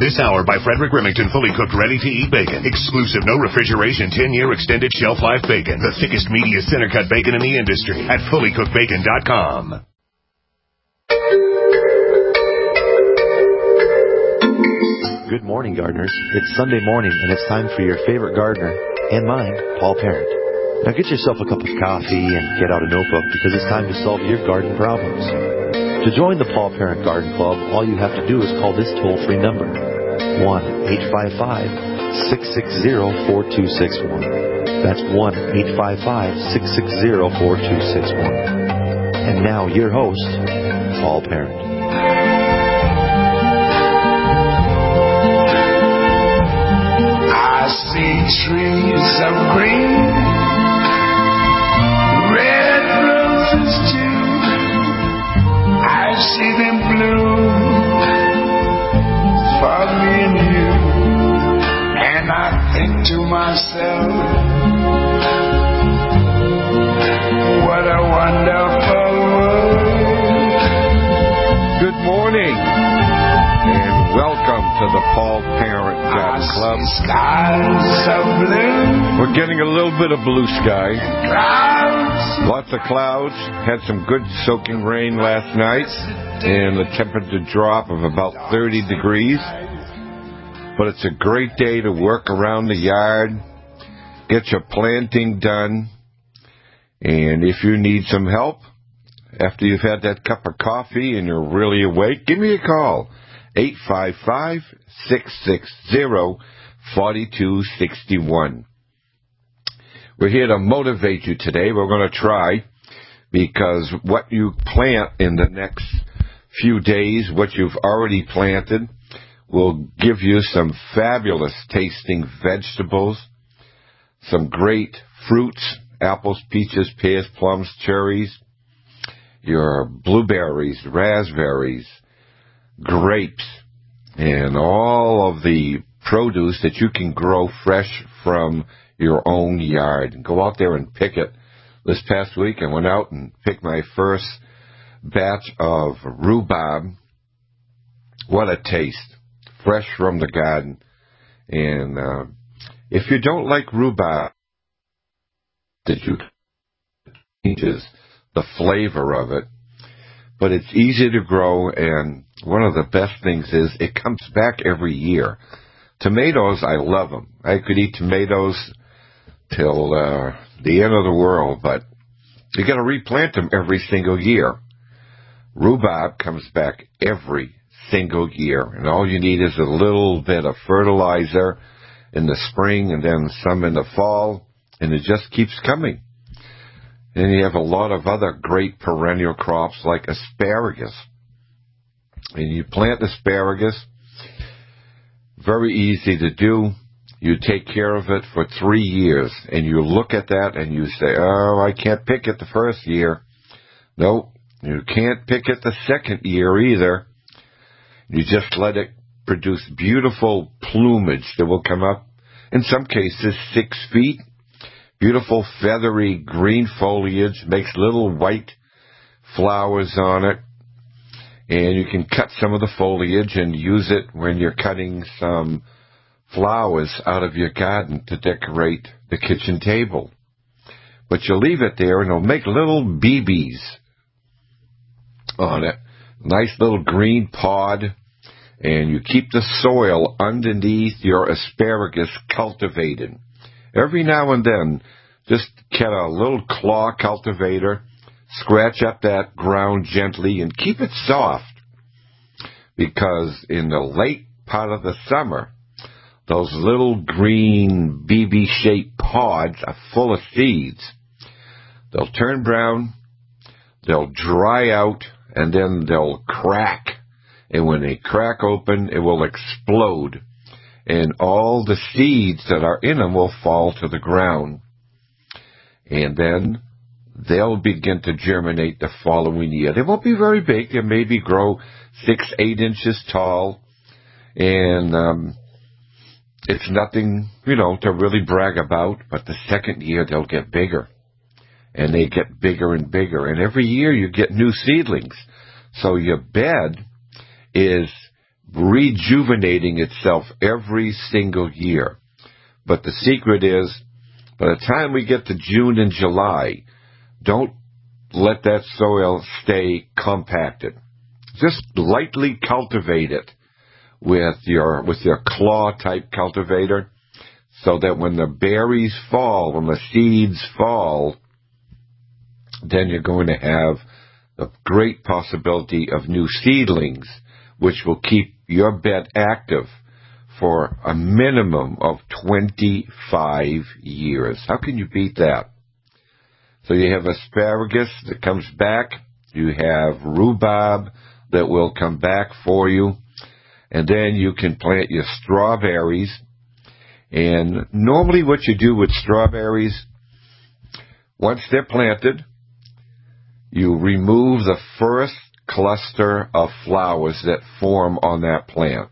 This hour by Frederick Remington, fully cooked, ready-to-eat bacon. Exclusive, no refrigeration, 10-year extended shelf life bacon. The thickest, meatiest center-cut bacon in the industry at fullycookedbacon.com. Good morning, gardeners. It's Sunday morning, and it's time for your favorite gardener, and mine, Paul Parent. Now get yourself a cup of coffee and get out a notebook, because it's time to solve your garden problems. To join the Paul Parent Garden Club, all you have to do is call this toll-free number, 1-855-660-4261. That's 1-855-660-4261. And now, your host, Paul Parent. I see trees of green, red roses too. I see them bloom for me and you. And I think to myself, what a wonderful world. Good morning, and welcome to the Paul Parent Garden Club. Skies of blue. We're getting a little bit of blue sky. Clouds. Lots of clouds. Had some good soaking rain last night, and the temperature drop of about 30 degrees. But it's a great day to work around the yard, get your planting done, and if you need some help, after you've had that cup of coffee and you're really awake, give me a call. 855-660-4261. We're here to motivate you today. We're going to try, because what you plant in the next few days, what you've already planted, will give you some fabulous tasting vegetables, some great fruits, apples, peaches, pears, plums, cherries, your blueberries, raspberries, grapes, and all of the produce that you can grow fresh from your own yard. Go out there and pick it. This past week I went out and picked my first batch of rhubarb. What a taste. Fresh from the garden. And if you don't like rhubarb, that you changes the flavor of it. But it's easy to grow, and one of the best things is it comes back every year. Tomatoes, I love them. I could eat tomatoes till the end of the world, but you got to replant them every single year. Rhubarb comes back every single year, and all you need is a little bit of fertilizer in the spring and then some in the fall, and it just keeps coming. And you have a lot of other great perennial crops like asparagus. And you plant asparagus, very easy to do. You take care of it for 3 years, and you look at that and you say, oh, I can't pick it the first year. No, you can't pick it the second year either. You just let it produce beautiful plumage that will come up, in some cases, 6 feet. Beautiful feathery green foliage, makes little white flowers on it. And you can cut some of the foliage and use it when you're cutting some flowers out of your garden to decorate the kitchen table. But you leave it there and it'll make little BBs on it. Nice little green pod. And you keep the soil underneath your asparagus cultivated. Every now and then, just get a little claw cultivator, scratch up that ground gently, and keep it soft. Because in the late part of the summer, those little green BB-shaped pods are full of seeds. They'll turn brown, they'll dry out, and then they'll crack. And when they crack open, it will explode. And all the seeds that are in them will fall to the ground. And then they'll begin to germinate the following year. They won't be very big. They maybe grow 6-8 inches tall. And it's nothing, to really brag about. But the second year, they'll get bigger. And they get bigger and bigger. And every year, you get new seedlings. So your bed is rejuvenating itself every single year. But the secret is, by the time we get to June and July, don't let that soil stay compacted. Just lightly cultivate it with your claw-type cultivator, so that when the berries fall, when the seeds fall, then you're going to have a great possibility of new seedlings, which will keep your bed active for a minimum of 25 years. How can you beat that? So you have asparagus that comes back. You have rhubarb that will come back for you. And then you can plant your strawberries. And normally what you do with strawberries, once they're planted, you remove the first cluster of flowers that form on that plant.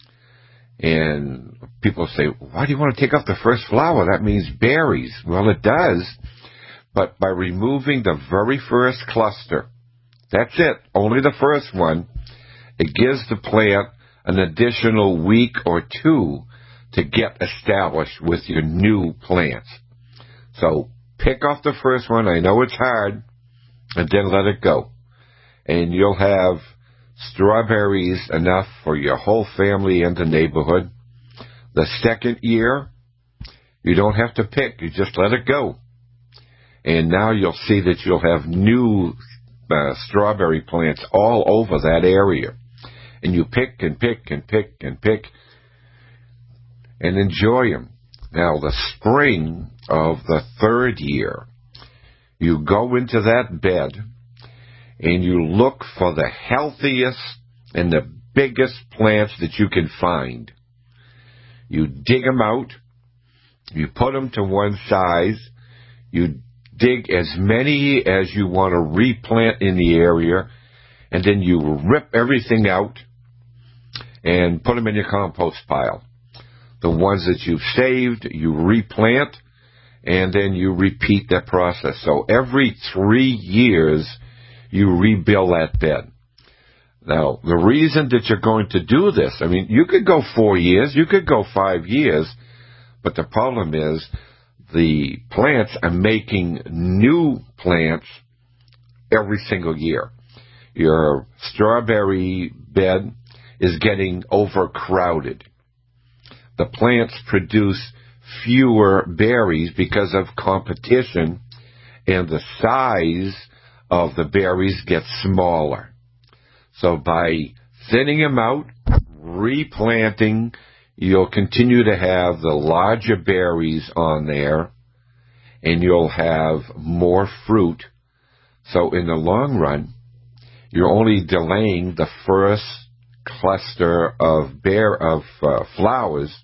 And people say, why do you want to take off the first flower? That means berries. Well, it does. But by removing the very first cluster, that's it, only the first one, it gives the plant an additional week or two to get established with your new plants. So pick off the first one. I know it's hard, and then let it go. And you'll have strawberries enough for your whole family and the neighborhood. The second year, you don't have to pick. You just let it go. And now you'll see that you'll have new strawberry plants all over that area. And you pick and pick and pick and pick and enjoy them. Now, the spring of the third year, you go into that bed and you look for the healthiest and the biggest plants that you can find. You dig them out. You put them to one size. You dig as many as you want to replant in the area, and then you rip everything out and put them in your compost pile. The ones that you've saved, you replant, and then you repeat that process. So every 3 years, you rebuild that bed. Now, the reason that you're going to do this, I mean, you could go 4 years, you could go 5 years, but the problem is the plants are making new plants every single year. Your strawberry bed is getting overcrowded. The plants produce fewer berries because of competition, and the size of the berries gets smaller. So by thinning them out, replanting, you'll continue to have the larger berries on there, and you'll have more fruit. So in the long run, you're only delaying the first cluster of flowers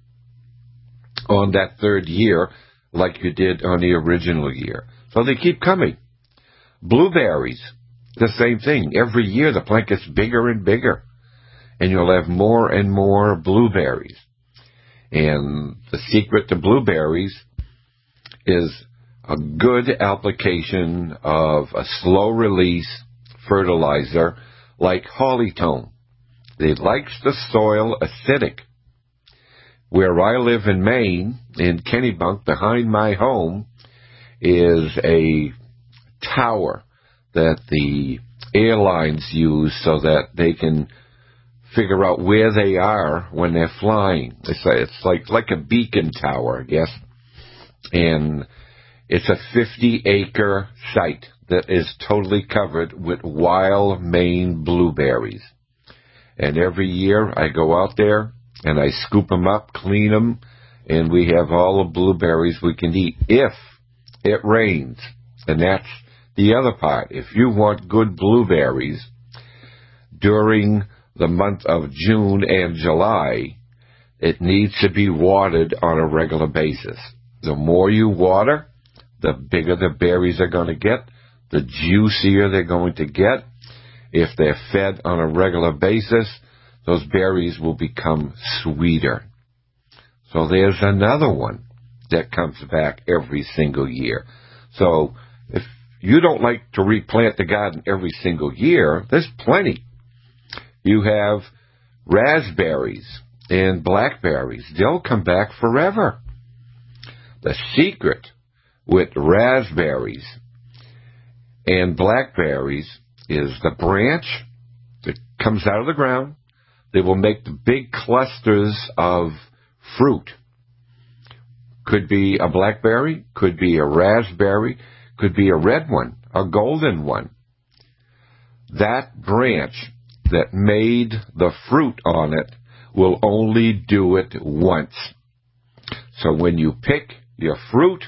on that third year like you did on the original year. So they keep coming. Blueberries, the same thing. Every year the plant gets bigger and bigger, and you'll have more and more blueberries. And the secret to blueberries is a good application of a slow-release fertilizer like Hollytone. It likes the soil acidic. Where I live in Maine, in Kennebunk, behind my home, is a tower that the airlines use so that they can figure out where they are when they're flying. It's like a beacon tower, I guess. And it's a 50-acre site that is totally covered with wild Maine blueberries. And every year I go out there and I scoop them up, clean them, and we have all the blueberries we can eat if it rains. And that's the other part. If you want good blueberries during the month of June and July, it needs to be watered on a regular basis. The more you water, the bigger the berries are going to get, the juicier they're going to get. If they're fed on a regular basis, those berries will become sweeter. So there's another one that comes back every single year. So if you don't like to replant the garden every single year, there's plenty. You have raspberries and blackberries, they'll come back forever. The secret with raspberries and blackberries is the branch that comes out of the ground. They will make the big clusters of fruit. Could be a blackberry, could be a raspberry, could be a red one, a golden one. That branch that made the fruit on it will only do it once. So when you pick your fruit,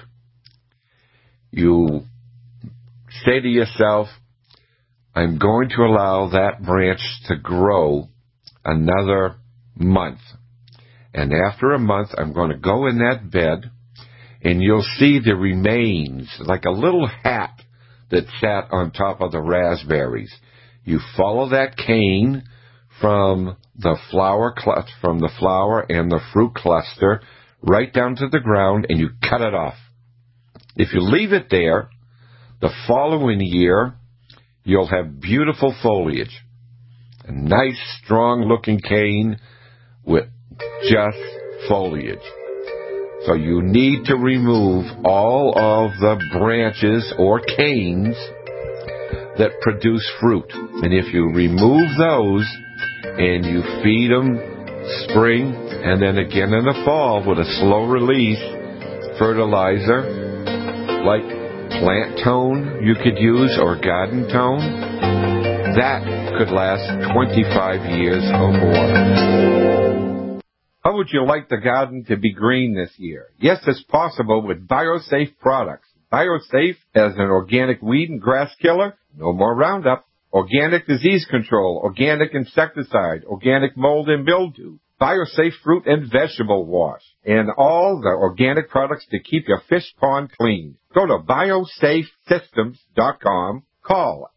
you say to yourself, I'm going to allow that branch to grow another month. And after a month, I'm going to go in that bed, and you'll see the remains, like a little hat that sat on top of the raspberries. You follow that cane from the flower and the fruit cluster right down to the ground, and you cut it off. If you leave it there, the following year, you'll have beautiful foliage. A nice, strong-looking cane with just foliage. So you need to remove all of the branches or canes that produce fruit. And if you remove those and you feed them spring and then again in the fall with a slow release fertilizer like plant tone you could use or garden tone, that could last 25 years or more. How would you like the garden to be green this year? Yes, it's possible with BioSafe products. BioSafe as an organic weed and grass killer, no more Roundup, organic disease control, organic insecticide, organic mold and mildew, BioSafe fruit and vegetable wash, and all the organic products to keep your fish pond clean. Go to biosafesystems.com. Call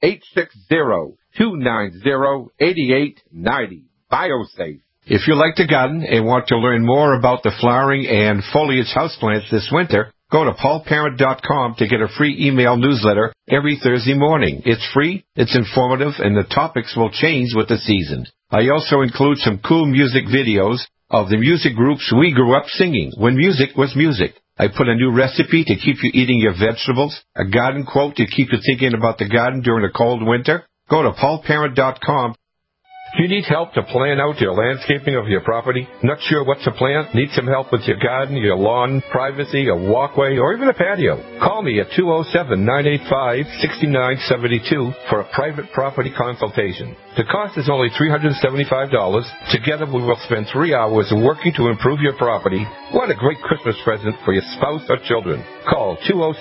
860-290-8890. BioSafe. If you like to garden and want to learn more about the flowering and foliage houseplants this winter, go to paulparent.com to get a free email newsletter every Thursday morning. It's free, it's informative, and the topics will change with the season. I also include some cool music videos of the music groups we grew up singing when music was music. I put a new recipe to keep you eating your vegetables, a garden quote to keep you thinking about the garden during a cold winter. Go to paulparent.com. Do you need help to plan out your landscaping of your property? Not sure what to plant? Need some help with your garden, your lawn, privacy, a walkway, or even a patio? Call me at 207-985-6972 for a private property consultation. The cost is only $375. Together we will spend 3 hours working to improve your property. What a great Christmas present for your spouse or children. Call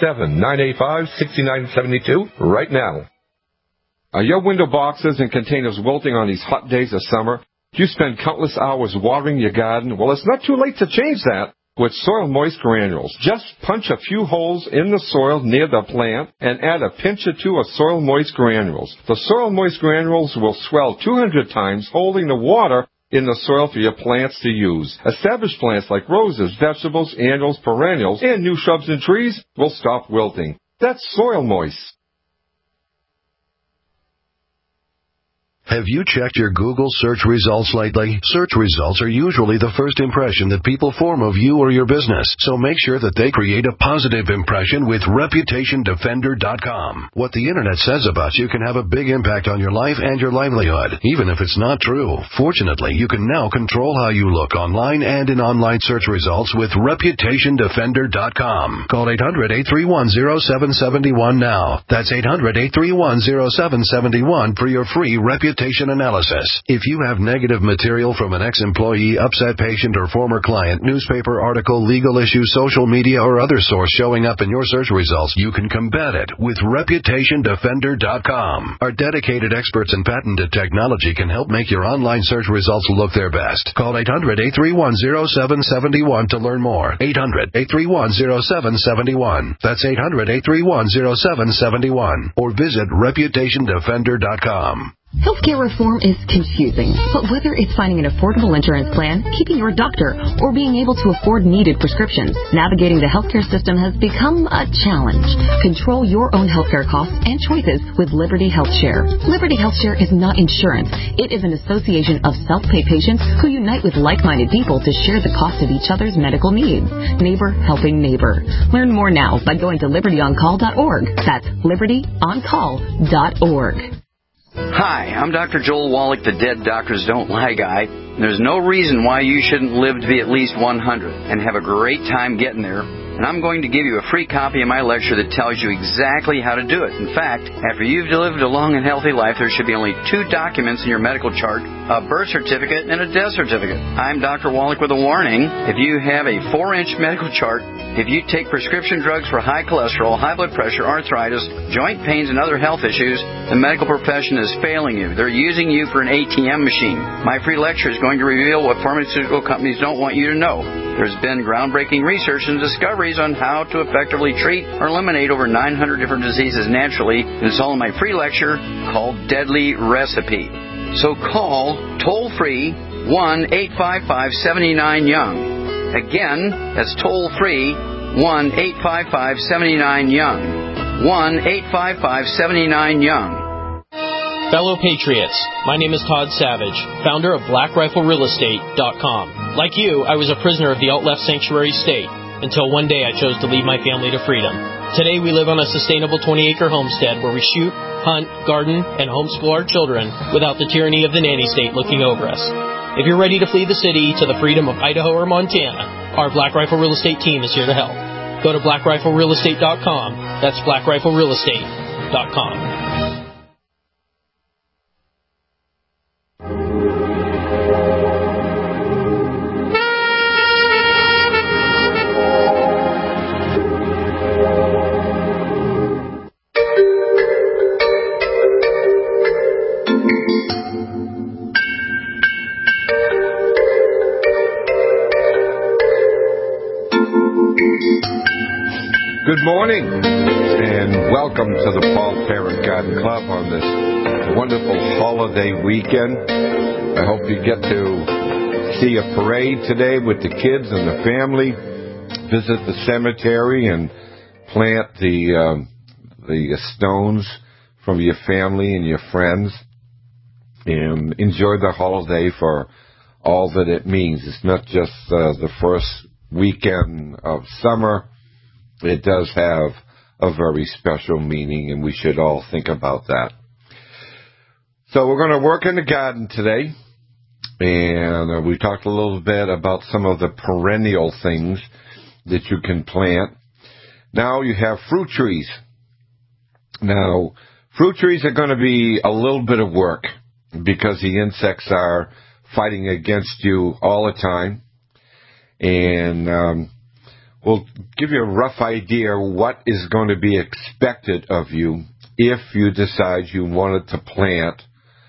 207-985-6972 right now. Are your window boxes and containers wilting on these hot days of summer? Do you spend countless hours watering your garden? Well, it's not too late to change that with Soil Moist Granules. Just punch a few holes in the soil near the plant and add a pinch or two of Soil Moist Granules. The Soil Moist Granules will swell 200 times, holding the water in the soil for your plants to use. Established plants like roses, vegetables, annuals, perennials, and new shrubs and trees will stop wilting. That's Soil Moist. Have you checked your Google search results lately? Search results are usually the first impression that people form of you or your business, so make sure that they create a positive impression with ReputationDefender.com. What the Internet says about you can have a big impact on your life and your livelihood, even if it's not true. Fortunately, you can now control how you look online and in online search results with ReputationDefender.com. Call 800-831-0771 now. That's 800-831-0771 for your free reputation analysis. If you have negative material from an ex-employee, upset patient, or former client, newspaper article, legal issue, social media, or other source showing up in your search results, you can combat it with ReputationDefender.com. Our dedicated experts in patented technology can help make your online search results look their best. Call 800-831-0771 to learn more. 800-831-0771. That's 800-831-0771. Or visit ReputationDefender.com. Healthcare reform is confusing, but whether it's finding an affordable insurance plan, keeping your doctor, or being able to afford needed prescriptions, navigating the healthcare system has become a challenge. Control your own healthcare costs and choices with Liberty HealthShare. Liberty HealthShare is not insurance. It is an association of self-pay patients who unite with like-minded people to share the cost of each other's medical needs. Neighbor helping neighbor. Learn more now by going to libertyoncall.org. That's libertyoncall.org. Hi, I'm Dr. Joel Wallach, the Dead Doctors Don't Lie guy. There's no reason why you shouldn't live to be at least 100 and have a great time getting there. And I'm going to give you a free copy of my lecture that tells you exactly how to do it. In fact, after you've lived a long and healthy life, there should be only 2 documents in your medical chart, a birth certificate and a death certificate. I'm Dr. Wallach with a warning. If you have a 4-inch medical chart, if you take prescription drugs for high cholesterol, high blood pressure, arthritis, joint pains, and other health issues, the medical profession is failing you. They're using you for an ATM machine. My free lecture is going to reveal what pharmaceutical companies don't want you to know. There's been groundbreaking research and discoveries on how to effectively treat or eliminate over 900 different diseases naturally. It's all in my free lecture called Deadly Recipe. So call toll-free 1-855-79-YOUNG. Again, that's toll-free 1-855-79-YOUNG. 1-855-79-YOUNG. Fellow Patriots, my name is Todd Savage, founder of BlackRifleRealEstate.com. Like you, I was a prisoner of the alt-left sanctuary state until one day I chose to lead my family to freedom. Today we live on a sustainable 20-acre homestead where we shoot, hunt, garden, and homeschool our children without the tyranny of the nanny state looking over us. If you're ready to flee the city to the freedom of Idaho or Montana, our Black Rifle Real Estate team is here to help. Go to BlackRifleRealEstate.com. That's BlackRifleRealEstate.com. Good morning, and welcome to the Paul Parent Garden Club on this wonderful holiday weekend. I hope you get to see a parade today with the kids and the family, visit the cemetery and plant the stones from your family and your friends, and enjoy the holiday for all that it means. It's not just the first weekend of summer. It does have a very special meaning, and we should all think about that. So we're going to work in the garden today, and we talked a little bit about some of the perennial things that you can plant. Now you have fruit trees. Now, fruit trees are going to be a little bit of work because the insects are fighting against you all the time, and we'll give you a rough idea what is going to be expected of you if you decide you wanted to plant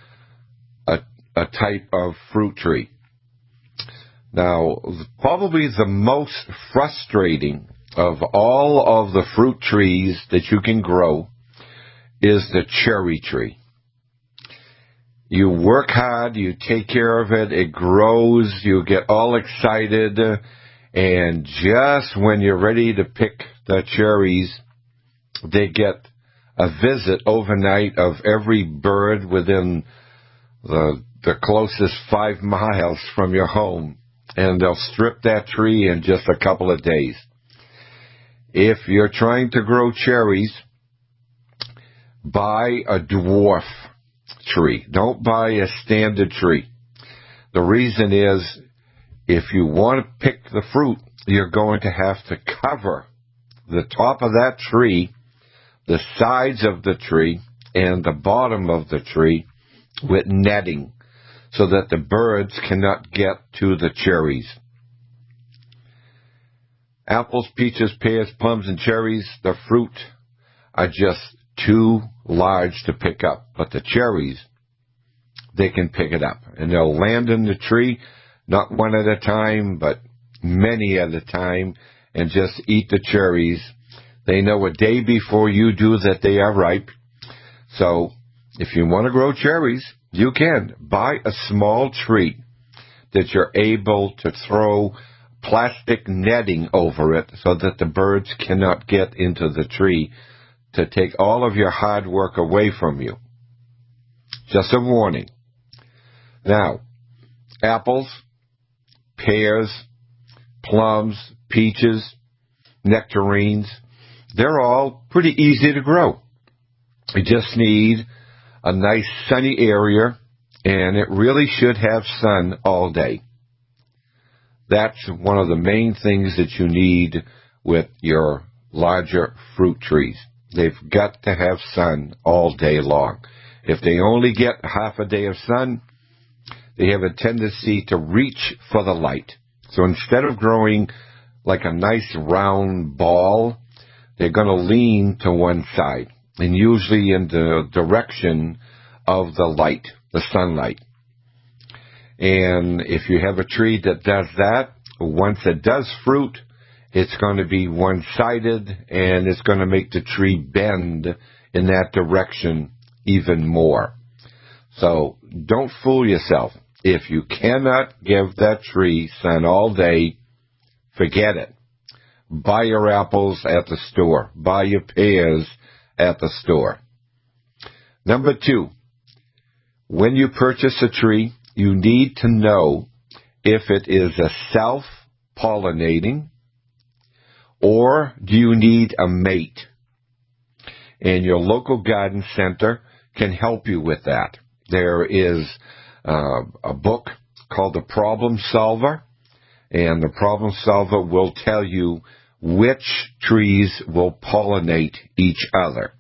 a type of fruit tree. Now, probably the most frustrating of all of the fruit trees that you can grow is the cherry tree. You work hard, you take care of it, it grows, you get all excited, and just when you're ready to pick the cherries, they get a visit overnight of every bird within the closest 5 miles from your home, and they'll strip that tree in just a couple of days. If you're trying to grow cherries, buy a dwarf tree. Don't buy a standard tree. The reason is, if you want to pick the fruit, you're going to have to cover the top of that tree, the sides of the tree, and the bottom of the tree with netting so that the birds cannot get to the cherries. Apples, peaches, pears, plums, and cherries, the fruit are just too large to pick up. But the cherries, they can pick it up. And they'll land in the tree, not one at a time, but many at a time, and just eat the cherries. They know a day before you do that they are ripe. So if you want to grow cherries, you can. Buy a small tree that you're able to throw plastic netting over it so that the birds cannot get into the tree to take all of your hard work away from you. Just a warning. Now, apples, pears, plums, peaches, nectarines, they're all pretty easy to grow. You just need a nice sunny area, and it really should have sun all day. That's one of the main things that you need with your larger fruit trees. They've got to have sun all day long. If they only get half a day of sun, they have a tendency to reach for the light. So instead of growing like a nice round ball, they're going to lean to one side, and usually in the direction of the light, the sunlight. And if you have a tree that does that, once it does fruit, it's going to be one-sided, and it's going to make the tree bend in that direction even more. So don't fool yourself. If you cannot give that tree sun all day, forget it. Buy your apples at the store. Buy your pears at the store. Number 2, when you purchase a tree, you need to know if it is a self-pollinating or do you need a mate. And your local garden center can help you with that. There is a book called The Problem Solver, and the Problem Solver will tell you which trees will pollinate each other.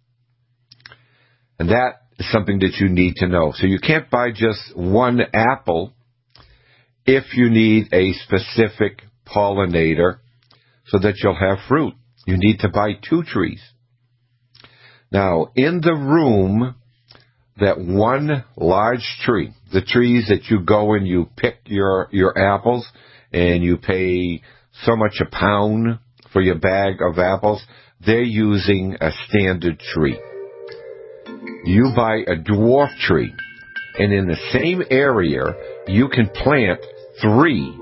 And that is something that you need to know. So you can't buy just one apple if you need a specific pollinator so that you'll have fruit. You need to buy 2 trees. Now, in the room, that one large tree, the trees that you go and you pick your apples and you pay so much a pound for your bag of apples, they're using a standard tree. You buy a dwarf tree, and in the same area, you can plant 3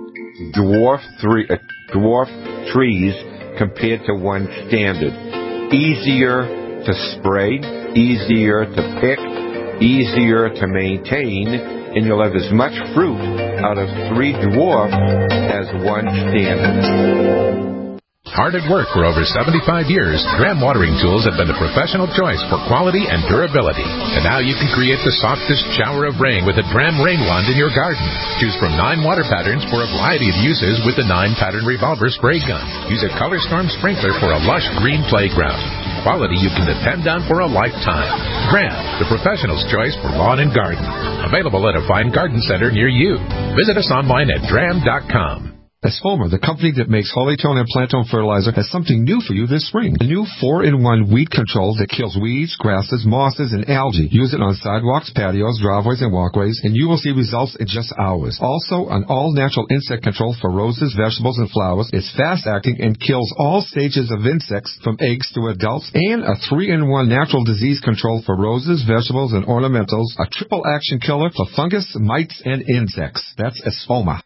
dwarf trees compared to one standard. Easier to spray, easier to pick, easier to maintain, and you'll have as much fruit out of 3 dwarf as one standard. Hard at work for over 75 years, Dram watering tools have been the professional choice for quality and durability. And now you can create the softest shower of rain with a Dram rain wand in your garden. Choose from 9 water patterns for a variety of uses with the 9-pattern revolver spray gun. Use a Color Storm sprinkler for a lush green playground. Quality you can depend on for a lifetime. Dram, the professional's choice for lawn and garden. Available at a fine garden center near you. Visit us online at dram.com. Espoma, the company that makes Holytone and Plantone fertilizer, has something new for you this spring. A new 4-in-1 weed control that kills weeds, grasses, mosses, and algae. Use it on sidewalks, patios, driveways, and walkways, and you will see results in just hours. Also, an all-natural insect control for roses, vegetables, and flowers. It's fast-acting and kills all stages of insects from eggs to adults. And a 3-in-1 natural disease control for roses, vegetables, and ornamentals. A triple-action killer for fungus, mites, and insects. That's Espoma.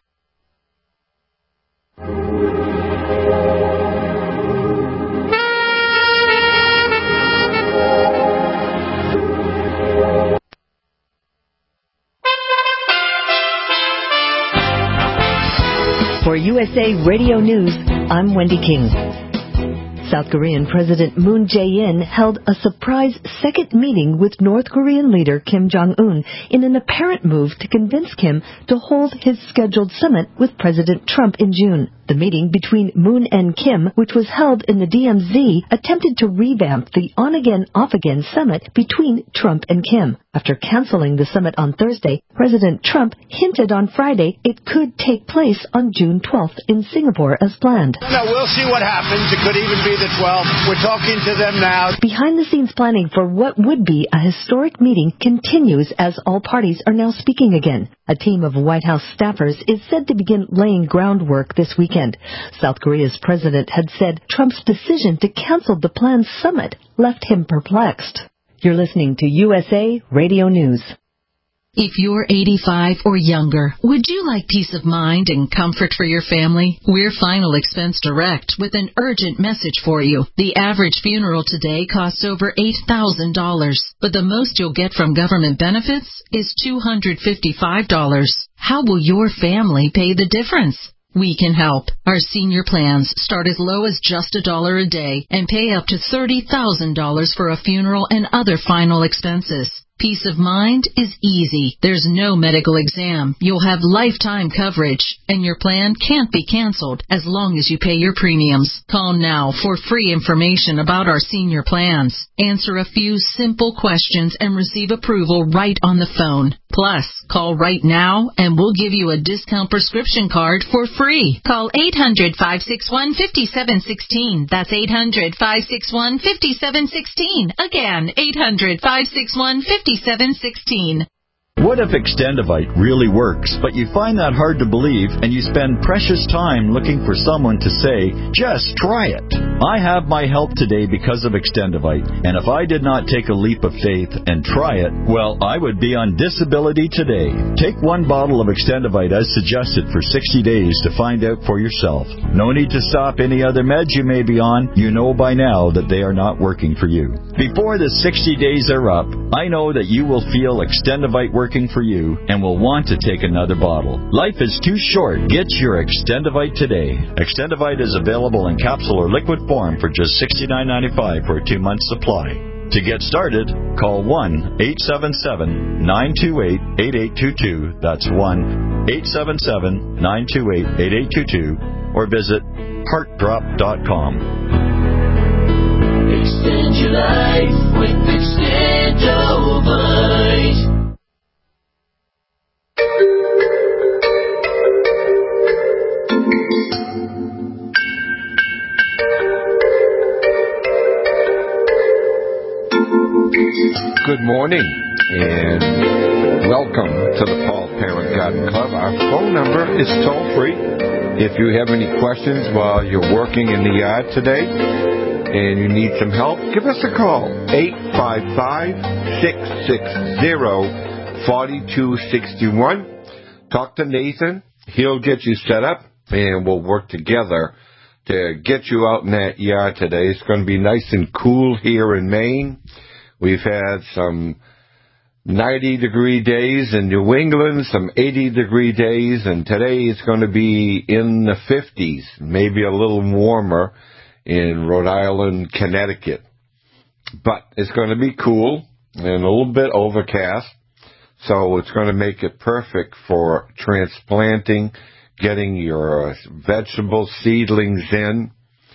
For USA Radio News, I'm Wendy King. South Korean President Moon Jae-in held a surprise second meeting with North Korean leader Kim Jong-un in an apparent move to convince Kim to hold his scheduled summit with President Trump in June. The meeting between Moon and Kim, which was held in the DMZ, attempted to revamp the on-again, off-again summit between Trump and Kim. After canceling the summit on Thursday, President Trump hinted on Friday it could take place on June 12th in Singapore as planned. No, we'll see what happens. It could even be the 12th. We're talking to them now. Behind-the-scenes planning for what would be a historic meeting continues as all parties are now speaking again. A team of White House staffers is said to begin laying groundwork this weekend. South Korea's president had said Trump's decision to cancel the planned summit left him perplexed. You're listening to USA Radio News. If you're 85 or younger, would you like peace of mind and comfort for your family? We're Final Expense Direct with an urgent message for you. The average funeral today costs over $8,000, but the most you'll get from government benefits is $255. How will your family pay the difference? We can help. Our senior plans start as low as just $1 a day and pay up to $30,000 for a funeral and other final expenses. Peace of mind is easy. There's no medical exam. You'll have lifetime coverage, and your plan can't be canceled as long as you pay your premiums. Call now for free information about our senior plans. Answer a few simple questions and receive approval right on the phone. Plus, call right now and we'll give you a discount prescription card for free. Call 800-561-5716. That's 800-561-5716. Again, 800-561-5716. What if Extendivite really works, but you find that hard to believe and you spend precious time looking for someone to say, just try it? I have my help today because of Extendivite, and if I did not take a leap of faith and try it, well, I would be on disability today. Take one bottle of Extendivite as suggested for 60 days to find out for yourself. No need to stop any other meds you may be on. You know by now that they are not working for you. Before the 60 days are up, I know that you will feel Extendivite working for you and will want to take another bottle. Life is too short. Get your Extendivite today. Extendivite is available in capsule or liquid form for just $69.95 for a 2-month supply. To get started, call 1-877-928-8822. That's 1-877-928-8822 or visit heartdrop.com. Extend your life with Extendivite. Good morning, and welcome to the Paul Parent Garden Club. Our phone number is toll-free. If you have any questions while you're working in the yard today and you need some help, give us a call, 855-660-4261. Talk to Nathan. He'll get you set up, and we'll work together to get you out in that yard today. It's going to be nice and cool here in Maine. We've had some 90-degree days in New England, some 80-degree days, and today it's going to be in the 50s, maybe a little warmer in Rhode Island, Connecticut. But it's going to be cool and a little bit overcast, so it's going to make it perfect for transplanting, getting your vegetable seedlings in,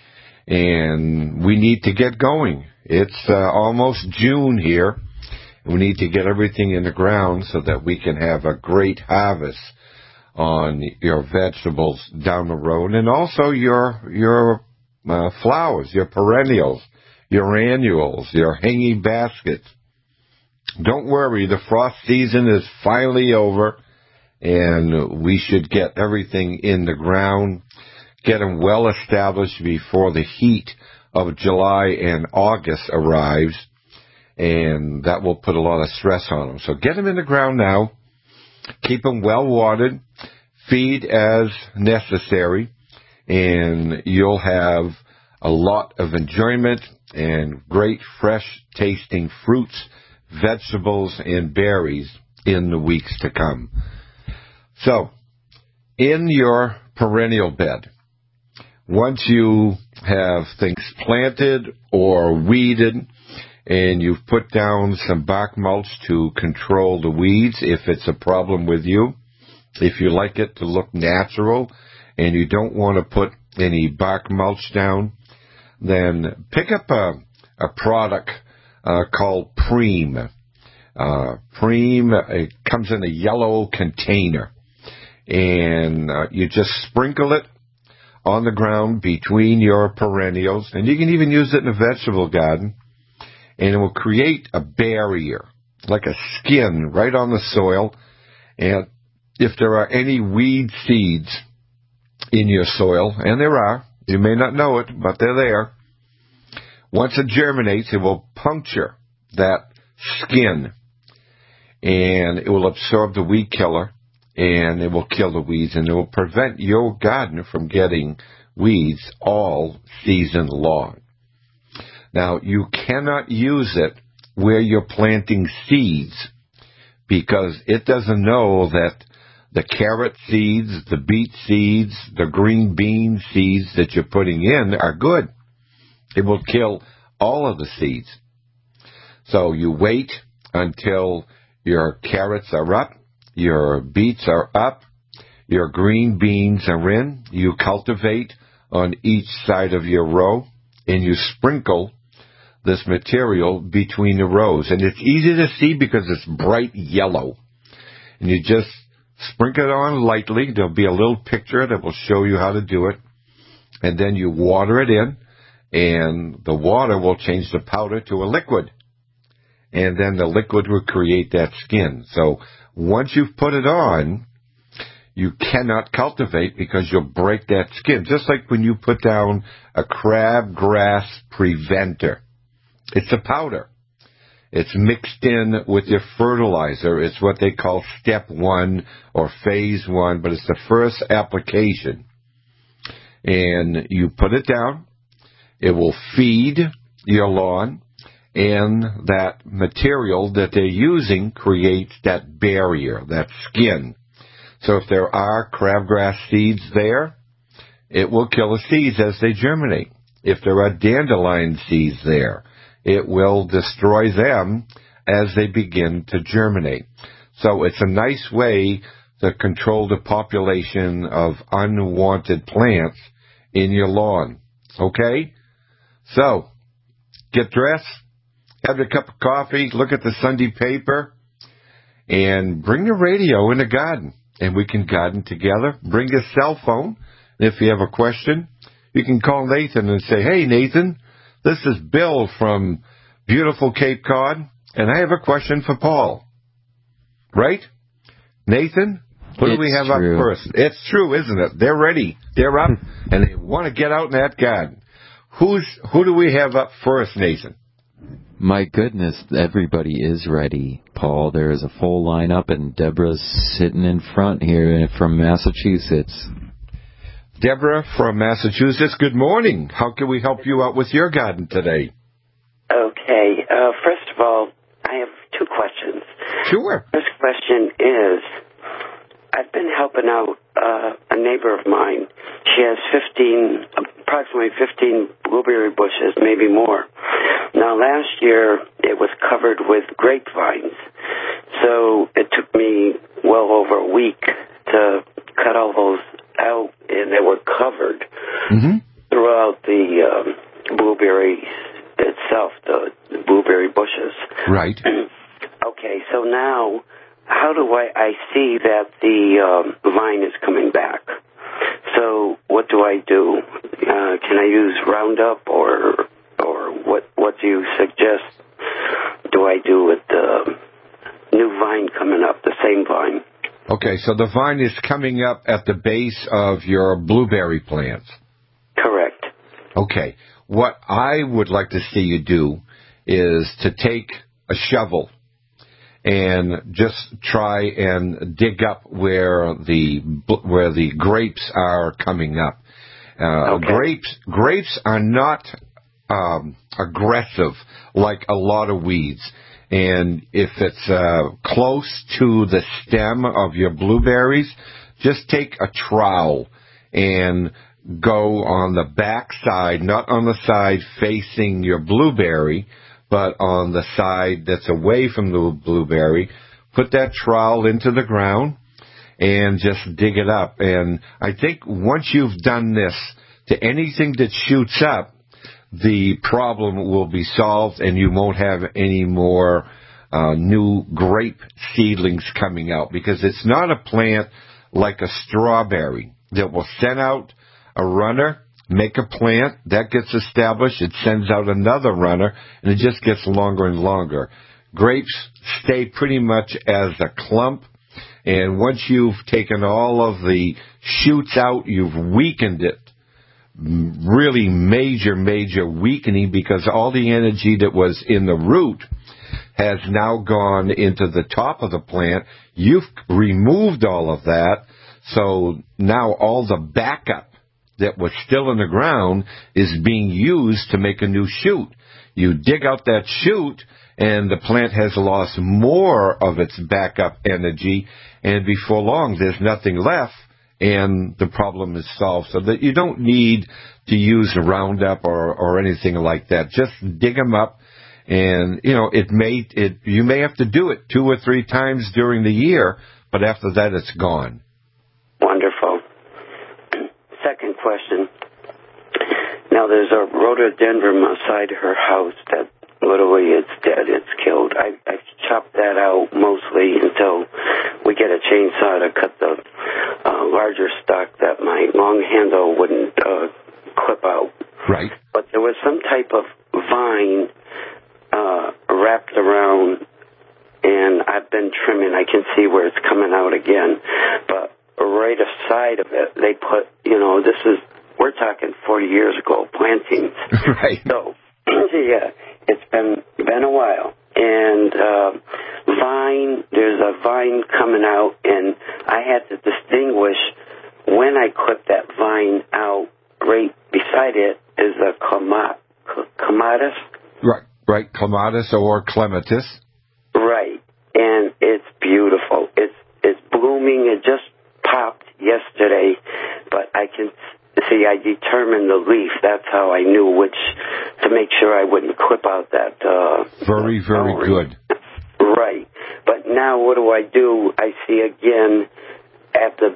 and we need to get going. It's almost June here. We need to get everything in the ground so that we can have a great harvest on your vegetables down the road, and also your flowers, your perennials, your annuals, your hanging baskets. Don't worry, the frost season is finally over, and we should get everything in the ground, get them well established before the heat of July and August arrives, and that will put a lot of stress on them. So get them in the ground now, keep them well watered, feed as necessary, and you'll have a lot of enjoyment and great fresh tasting fruits, vegetables, and berries in the weeks to come. So, in your perennial bed, once you have things planted or weeded and you've put down some bark mulch to control the weeds if it's a problem with you, if you like it to look natural and you don't want to put any bark mulch down, then pick up a product called Preem. Preem, it comes in a yellow container, and you just sprinkle it on the ground between your perennials, and you can even use it in a vegetable garden, and it will create a barrier, like a skin, right on the soil. And if there are any weed seeds in your soil, and there are, you may not know it, but they're there, once it germinates, it will puncture that skin. And it will absorb the weed killer, and it will kill the weeds, and it will prevent your garden from getting weeds all season long. Now, you cannot use it where you're planting seeds, because it doesn't know that the carrot seeds, the beet seeds, the green bean seeds that you're putting in are good. It will kill all of the seeds. So you wait until your carrots are up, your beets are up, your green beans are in. You cultivate on each side of your row, and you sprinkle this material between the rows. And it's easy to see because it's bright yellow. And you just sprinkle it on lightly. There'll be a little picture that will show you how to do it. And then you water it in, and the water will change the powder to a liquid. And then the liquid will create that skin. So once you've put it on, you cannot cultivate because you'll break that skin. Just like when you put down a crabgrass preventer. It's a powder. It's mixed in with your fertilizer. It's what they call step 1 or phase 1, but it's the first application. And you put it down. It will feed your lawn, and that material that they're using creates that barrier, that skin. So if there are crabgrass seeds there, it will kill the seeds as they germinate. If there are dandelion seeds there, it will destroy them as they begin to germinate. So it's a nice way to control the population of unwanted plants in your lawn. Okay? So, get dressed, have a cup of coffee, look at the Sunday paper, and bring your radio in the garden, and we can garden together. Bring your cell phone, and if you have a question, you can call Nathan and say, "Hey, Nathan, this is Bill from beautiful Cape Cod, and I have a question for Paul." Right? Nathan, what do we have up first? It's true, isn't it? They're ready. They're up, and they want to get out in that garden. Who do we have up first, Nathan? My goodness, everybody is ready, Paul. There is a full lineup, and Deborah's sitting in front here from Massachusetts. Deborah from Massachusetts, good morning. How can we help you out with your garden today? Okay. First of all, I have 2 questions. Sure. First question is, I've been helping out a neighbor of mine. She has approximately 15 blueberry bushes, maybe more. Now, last year, it was covered with grapevines. So it took me well over a week to cut all those out, and they were covered throughout the blueberries itself, the blueberry bushes. Right. Okay, so now, how do I see that the vine is coming back? So what do I do? Can I use Roundup, or what do you suggest do I do with the new vine coming up, the same vine? Okay, so the vine is coming up at the base of your blueberry plants. Correct. Okay, what I would like to see you do is to take a shovel and just try and dig up where the grapes are coming up. Okay. Grapes are not aggressive like a lot of weeds. And if it's close to the stem of your blueberries, just take a trowel and go on the back side, not on the side facing your blueberry, but on the side that's away from the blueberry. Put that trowel into the ground and just dig it up. And I think once you've done this to anything that shoots up, the problem will be solved, and you won't have any more new grape seedlings coming out, because it's not a plant like a strawberry that will send out a runner, make a plant, that gets established, it sends out another runner, and it just gets longer and longer. Grapes stay pretty much as a clump, and once you've taken all of the shoots out, you've weakened it really major weakening because all the energy that was in the root has now gone into the top of the plant. You've removed all of that, so now all the backup that was still in the ground is being used to make a new shoot. You dig out that shoot, and the plant has lost more of its backup energy, and before long there's nothing left, and the problem is solved. So that you don't need to use Roundup or anything like that. Just dig them up, and you may have to do it 2 or 3 times during the year, but after that it's gone. Wonderful. Second question. Now there's a rhododendron outside her house that literally it's dead, it's killed. I chopped that out mostly until we get a chainsaw to cut the larger stock that my long handle wouldn't clip out. Right. But there was some type of vine wrapped around, and I've been trimming. I can see where it's coming out again. But right aside of it, they put, we're talking 40 years ago, plantings. Right. So, yeah, it's been a while. And there's a vine coming out, and I had to distinguish when I clipped that vine out. Right beside it is a clematis. Right, clematis or clematis. Right, and it's beautiful. It's blooming. It just popped yesterday, but I can see I determined the leaf. That's how I knew which to make sure I wouldn't clip out that. Very good. Right, but now what do? I see again at the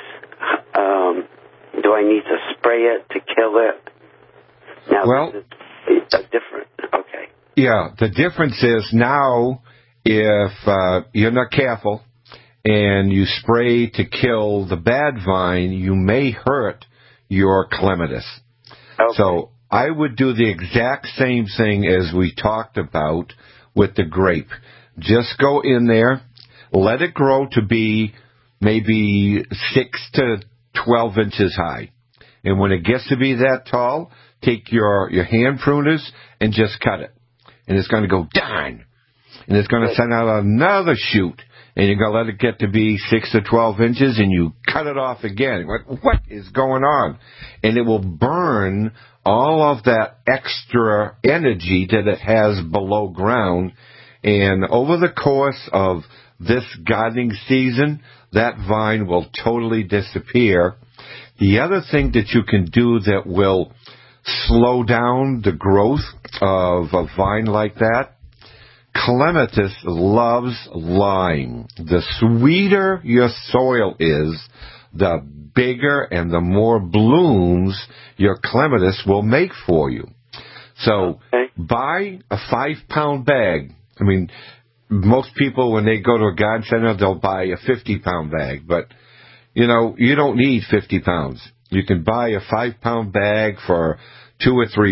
base. Do I need to spray it to kill it? Now, well, it's different. Okay. Yeah, the difference is now if you're not careful and you spray to kill the bad vine, you may hurt your clematis. Okay. So I would do the exact same thing as we talked about with the grape. Just go in there, let it grow to be maybe 6 to 12 inches high. And when it gets to be that tall, take your hand pruners and just cut it. And it's going to go down. And it's going to send out another shoot. And you're going to let it get to be 6 to 12 inches, and you cut it off again. What is going on? And it will burn all of that extra energy that it has below ground. And over the course of this gardening season, that vine will totally disappear. The other thing that you can do that will slow down the growth of a vine like that, clematis loves lime. The sweeter your soil is, the bigger and the more blooms your clematis will make for you. So buy a 5-pound bag. I mean, most people, when they go to a garden center, they'll buy a 50-pound bag. But, you don't need 50 pounds. You can buy a 5-pound bag for $2 or $3.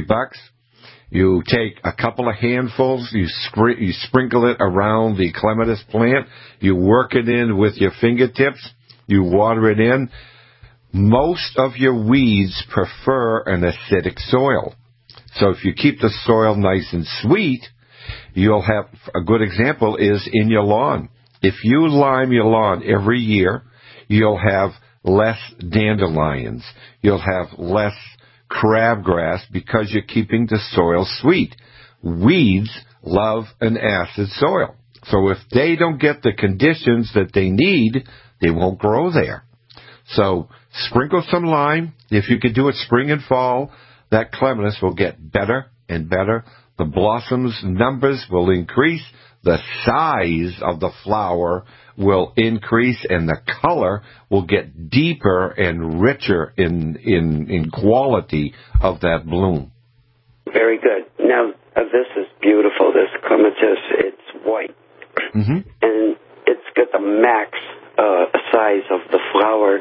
You take a couple of handfuls, you sprinkle it around the clematis plant, you work it in with your fingertips, you water it in. Most of your weeds prefer an acidic soil. So if you keep the soil nice and sweet, you'll have, a good example is in your lawn. If you lime your lawn every year, you'll have less dandelions. You'll have less crabgrass because you're keeping the soil sweet. Weeds love an acid soil. So if they don't get the conditions that they need, they won't grow there. So sprinkle some lime. If you could do it spring and fall, that clematis will get better and better. The blossoms numbers will increase. The size of the flower will increase, and the color will get deeper and richer in quality of that bloom. Very good. Now, this is beautiful, this clematis. It's white. Mm-hmm. And it's got the max size of the flower.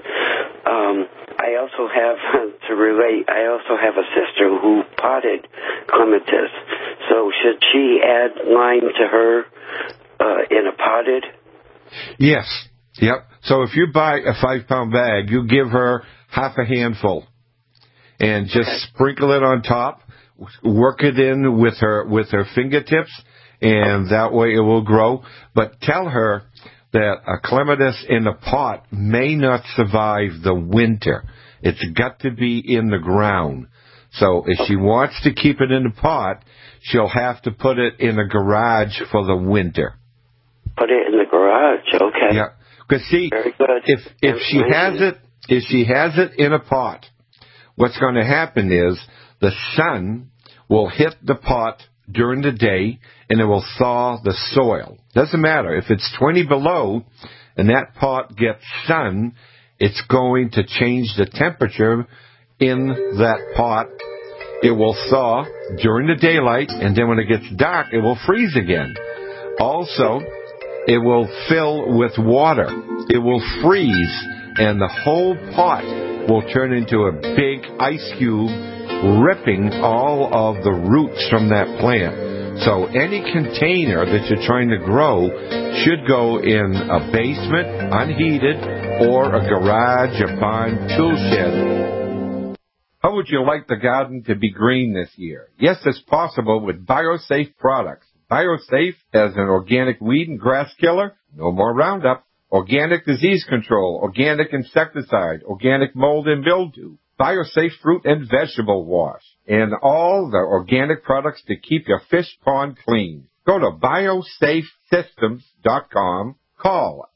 I also have, to relate, I also have a sister who potted clematis. So should she add lime to her in a potted? Yes. Yep. So if you buy a 5-pound bag, you give her half a handful. and just sprinkle it on top. Work it in with her fingertips, and that way it will grow. But tell her that a clematis in a pot may not survive the winter. It's got to be in the ground. So if she wants to keep it in the pot, she'll have to put it in a garage for the winter. Put it in the garage, okay. Yeah, because see, if she has it in a pot, what's going to happen is the sun will hit the pot during the day, and it will thaw the soil. Doesn't matter. If it's 20 below and that pot gets sun, it's going to change the temperature in that pot. It will thaw during the daylight, and then when it gets dark, it will freeze again. Also, it will fill with water. It will freeze, and the whole pot will turn into a big ice cube, ripping all of the roots from that plant. So any container that you're trying to grow should go in a basement, unheated, or a garage, a barn, tool shed. How would you like the garden to be green this year? Yes, it's possible with BioSafe products. BioSafe as an organic weed and grass killer, no more Roundup, organic disease control, organic insecticide, organic mold and mildew, BioSafe fruit and vegetable wash, and all the organic products to keep your fish pond clean. Go to biosafesystems.com. Call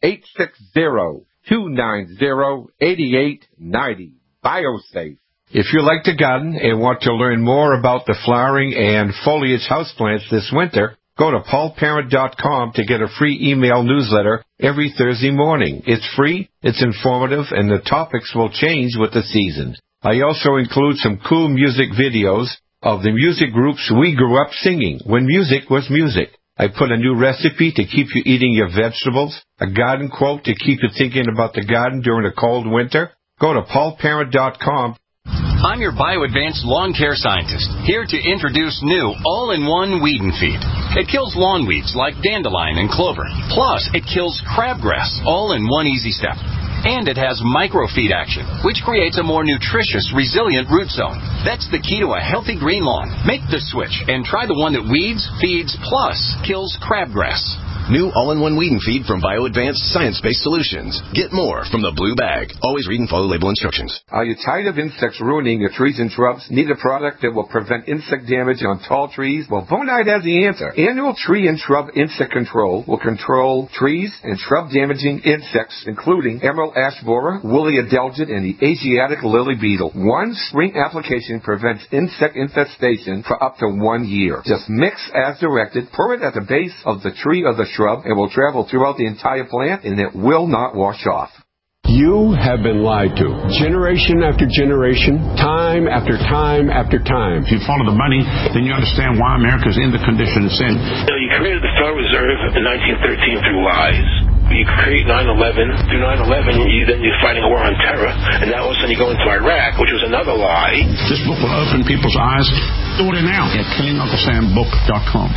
860-290-8890. BioSafe. If you like to garden and want to learn more about the flowering and foliage houseplants this winter, go to paulparent.com to get a free email newsletter every Thursday morning. It's free, it's informative, and the topics will change with the season. I also include some cool music videos of the music groups we grew up singing when music was music. I put a new recipe to keep you eating your vegetables, a garden quote to keep you thinking about the garden during a cold winter. Go to paulparent.com. I'm your BioAdvanced lawn care scientist, here to introduce new all-in-one weed and feed. It kills lawn weeds like dandelion and clover. Plus, it kills crabgrass, all in one easy step. And it has microfeed action, which creates a more nutritious, resilient root zone. That's the key to a healthy green lawn. Make the switch and try the one that weeds, feeds, plus kills crabgrass. New all-in-one weed and feed from BioAdvanced Science-Based Solutions. Get more from the blue bag. Always read and follow label instructions. Are you tired of insects ruining your trees and shrubs? Need a product that will prevent insect damage on tall trees? Well, Bonide has the answer. Annual Tree and Shrub Insect Control will control trees and shrub-damaging insects, including emerald ash borer, woolly adelgid, and the Asiatic lily beetle. One spring application prevents insect infestation for up to 1 year. Just mix as directed, pour it at the base of the tree or the shrub. It will travel throughout the entire plant, and it will not wash off. You have been lied to. Generation after generation, time after time after time. If you follow the money, then you understand why America's in the condition it's in. You created the Federal Reserve in 1913 through lies. You create 9/11. Through 9/11, then you're fighting a war on terror, and now all of a sudden you go into Iraq, which was another lie. This book will open people's eyes. Order now at KillingUncleSamBook.com.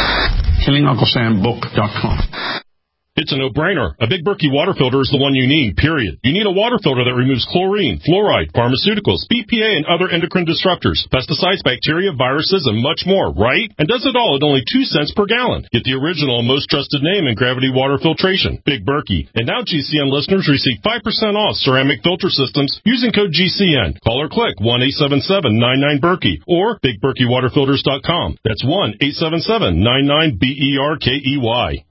KillingUncleSamBook.com. It's a no-brainer. A Big Berkey water filter is the one you need, period. You need a water filter that removes chlorine, fluoride, pharmaceuticals, BPA, and other endocrine disruptors, pesticides, bacteria, viruses, and much more, right? And does it all at only 2 cents per gallon. Get the original and most trusted name in gravity water filtration, Big Berkey. And now GCN listeners receive 5% off ceramic filter systems using code GCN. Call or click 1-877-99-BERKEY or BigBerkeyWaterFilters.com. That's 1-877-99-BERKEY.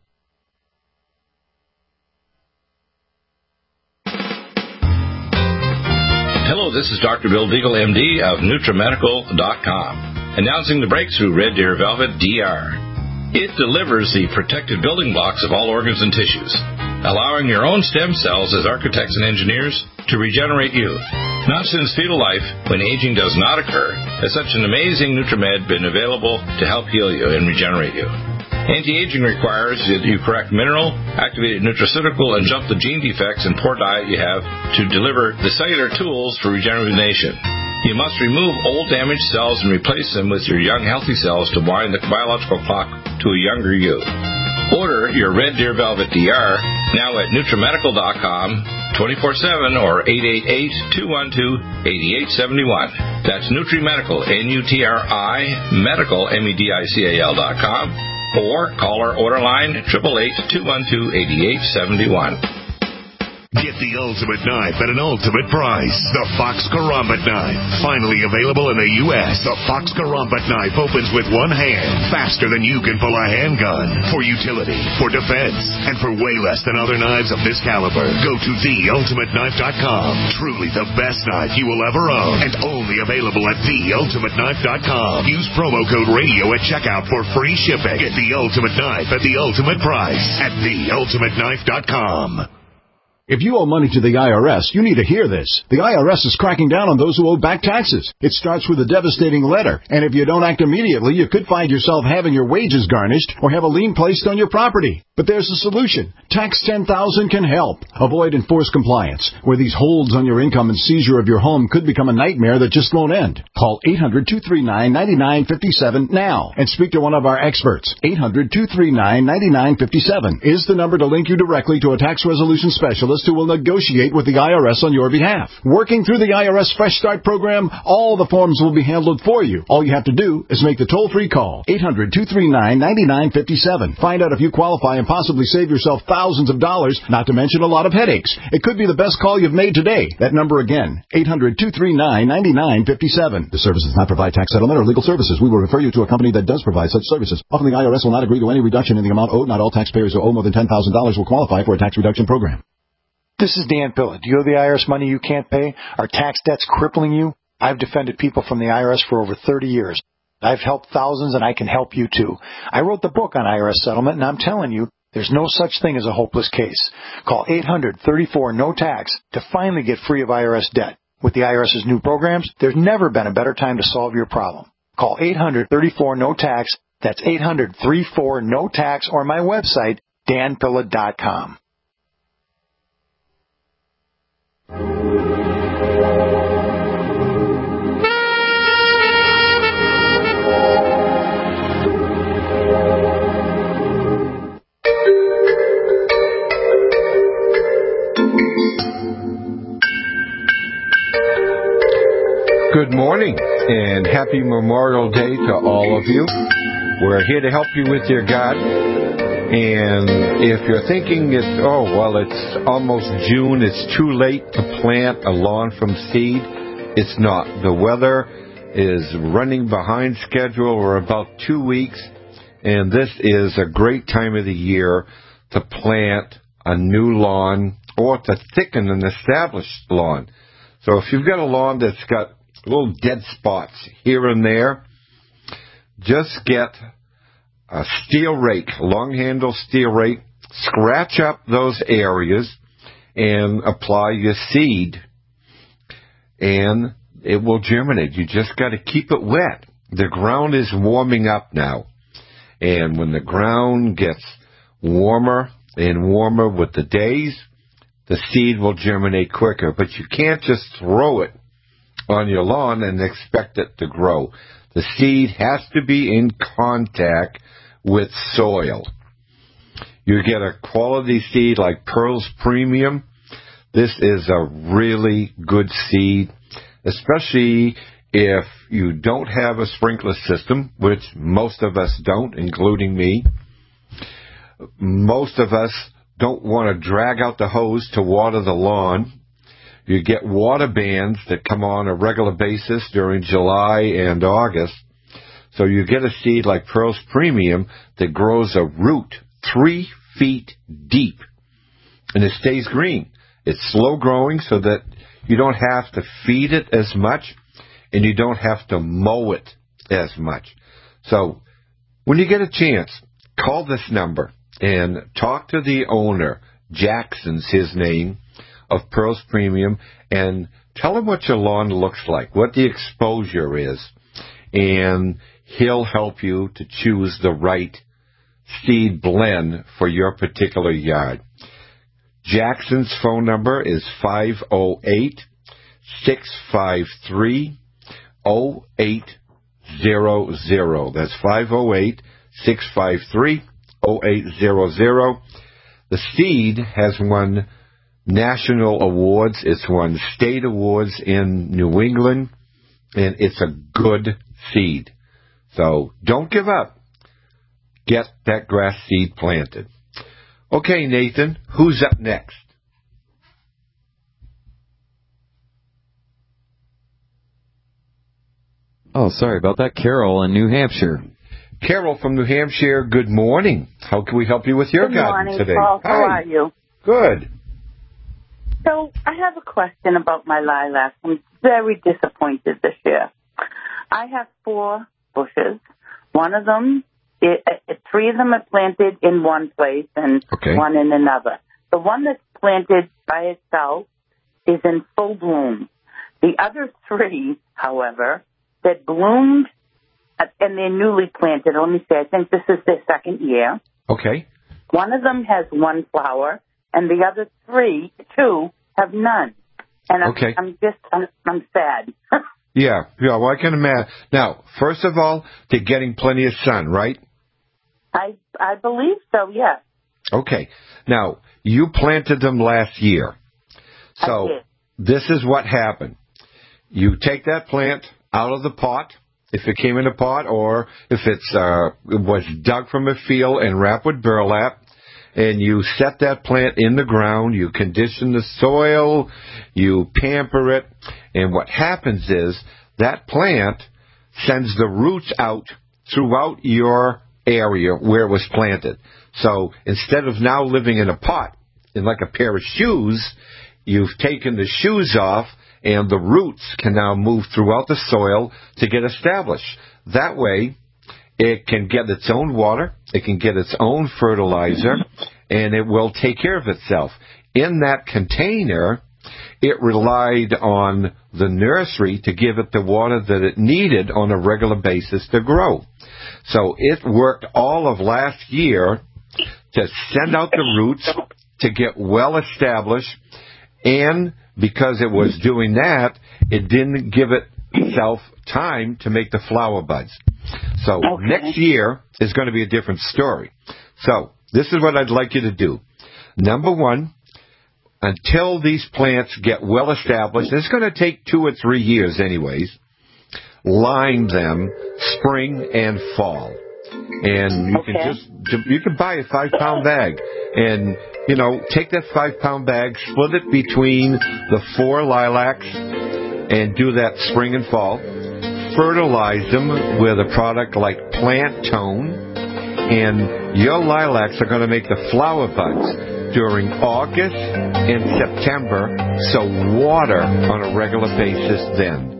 Hello, this is Dr. Bill Deagle, MD of NutriMedical.com, announcing the breakthrough Red Deer Velvet DR. It delivers the protected building blocks of all organs and tissues, allowing your own stem cells as architects and engineers to regenerate you. Not since fetal life, when aging does not occur, has such an amazing NutriMed been available to help heal you and regenerate you. Anti-aging requires that you correct mineral, activated nutraceutical, and jump the gene defects and poor diet you have to deliver the cellular tools for regeneration. You must remove old damaged cells and replace them with your young healthy cells to wind the biological clock to a younger you. Order your Red Deer Velvet DR now at NutriMedical.com 24/7 or 888-212-8871. That's NutriMedical, N-U-T-R-I, medical, MEDICAL.com, or call our order line, 888-212-8871. Get the ultimate knife at an ultimate price. The Fox Karambit Knife. Finally available in the U.S., the Fox Karambit Knife opens with one hand, faster than you can pull a handgun. For utility, for defense, and for way less than other knives of this caliber. Go to TheUltimateKnife.com. Truly the best knife you will ever own, and only available at TheUltimateKnife.com. Use promo code RADIO at checkout for free shipping. Get the ultimate knife at the ultimate price at TheUltimateKnife.com. If you owe money to the IRS, you need to hear this. The IRS is cracking down on those who owe back taxes. It starts with a devastating letter, and if you don't act immediately, you could find yourself having your wages garnished or have a lien placed on your property. But there's a solution. Tax 10,000 can help. Avoid enforced compliance, where these holds on your income and seizure of your home could become a nightmare that just won't end. Call 800-239-9957 now and speak to one of our experts. 800-239-9957 is the number to link you directly to a tax resolution specialist who will negotiate with the IRS on your behalf. Working through the IRS Fresh Start program, all the forms will be handled for you. All you have to do is make the toll-free call, 800-239-9957. Find out if you qualify and possibly save yourself thousands of dollars, not to mention a lot of headaches. It could be the best call you've made today. That number again, 800-239-9957. The service does not provide tax settlement or legal services. We will refer you to a company that does provide such services. Often the IRS will not agree to any reduction in the amount owed. Not all taxpayers who owe more than $10,000 will qualify for a tax reduction program. This is Dan Pilla. Do you owe the IRS money you can't pay? Are tax debts crippling you? I've defended people from the IRS for over 30 years. I've helped thousands, and I can help you too. I wrote the book on IRS settlement, and I'm telling you, there's no such thing as a hopeless case. Call 800-34-NO-TAX to finally get free of IRS debt. With the IRS's new programs, there's never been a better time to solve your problem. Call 800-34-NO-TAX. That's 800-34-NO-TAX, or my website, danpilla.com. Good morning and happy Memorial Day to all of you. We're here to help you with your garden. And if you're thinking it's almost June, it's too late to plant a lawn from seed, it's not. The weather is running behind schedule. We're about 2 weeks, and this is a great time of the year to plant a new lawn or to thicken an established lawn. So if you've got a lawn that's got little dead spots here and there, just get a steel rake, long handle steel rake, scratch up those areas and apply your seed, and it will germinate. You just got to keep it wet. The ground is warming up now, and when the ground gets warmer and warmer with the days, the seed will germinate quicker. But you can't just throw it on your lawn and expect it to grow. The seed has to be in contact with soil. You get a quality seed like Pearls Premium. This is a really good seed, especially if you don't have a sprinkler system, which most of us don't, including me. Most of us don't want to drag out the hose to water the lawn. You get water bans that come on a regular basis during July and August. So you get a seed like Pearls Premium that grows a root 3 feet deep, and it stays green. It's slow growing so that you don't have to feed it as much, and you don't have to mow it as much. So when you get a chance, call this number and talk to the owner. Jackson's his name, of Pearls Premium, and tell him what your lawn looks like, what the exposure is, and he'll help you to choose the right seed blend for your particular yard. Jackson's phone number is 508-653-0800. That's 508-653-0800. The seed has won national awards. It's won state awards in New England and it's a good seed. So don't give up. Get that grass seed planted. Okay, Nathan, who's up next? Oh, sorry about that. Carol in New Hampshire. Carol from New Hampshire, good morning. How can we help you with your garden today? Good morning, Paul. How are you? Good. So I have a question about my lilacs. I'm very disappointed this year. I have 4 bushes. One of them, 3 of them are planted in one place and one in another. The one that's planted by itself is in full bloom. The other 3, however, that bloomed, and they're newly planted. Let me say, I think this is their 2nd year. Okay. One of them has 1 flower, and the other 2 have none. And I'm sad. Yeah, well, I can imagine. Now, first of all, they're getting plenty of sun, right? I believe so, yes. Okay. Now, you planted them last year. So this is what happened. You take that plant out of the pot, if it came in a pot, or if it was dug from a field and wrapped with burlap, and you set that plant in the ground, you condition the soil, you pamper it, and what happens is that plant sends the roots out throughout your area where it was planted. So instead of now living in a pot, in like a pair of shoes, you've taken the shoes off, and the roots can now move throughout the soil to get established. That way, it can get its own water, it can get its own fertilizer, and it will take care of itself. In that container, it relied on the nursery to give it the water that it needed on a regular basis to grow. So it worked all of last year to send out the roots, to get well established, and because it was doing that, it didn't give itself time to make the flower buds. So next year is going to be a different story. So this is what I'd like you to do. Number 1, until these plants get well established, it's going to take 2 or 3 years anyways, line them spring and fall. And you can buy a 5-pound bag and, take that 5-pound bag, split it between the 4 lilacs and do that spring and fall. Fertilize them with a product like Plant Tone, and your lilacs are going to make the flower buds during August and September, so water on a regular basis then.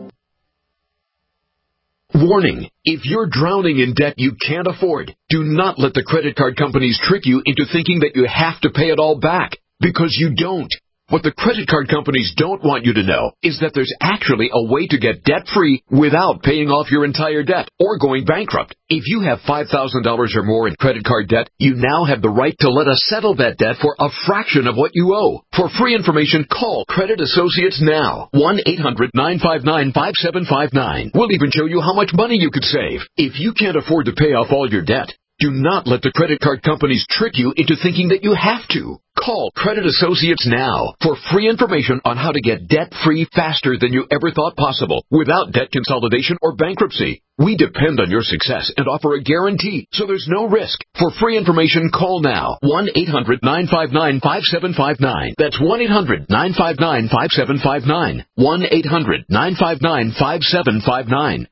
Warning, if you're drowning in debt you can't afford, do not let the credit card companies trick you into thinking that you have to pay it all back, because you don't. What the credit card companies don't want you to know is that there's actually a way to get debt-free without paying off your entire debt or going bankrupt. If you have $5,000 or more in credit card debt, you now have the right to let us settle that debt for a fraction of what you owe. For free information, call Credit Associates now. 1-800-959-5759. We'll even show you how much money you could save. If you can't afford to pay off all your debt, do not let the credit card companies trick you into thinking that you have to. Call Credit Associates now for free information on how to get debt-free faster than you ever thought possible without debt consolidation or bankruptcy. We depend on your success and offer a guarantee, so there's no risk. For free information, call now. 1-800-959-5759. That's 1-800-959-5759. 1-800-959-5759.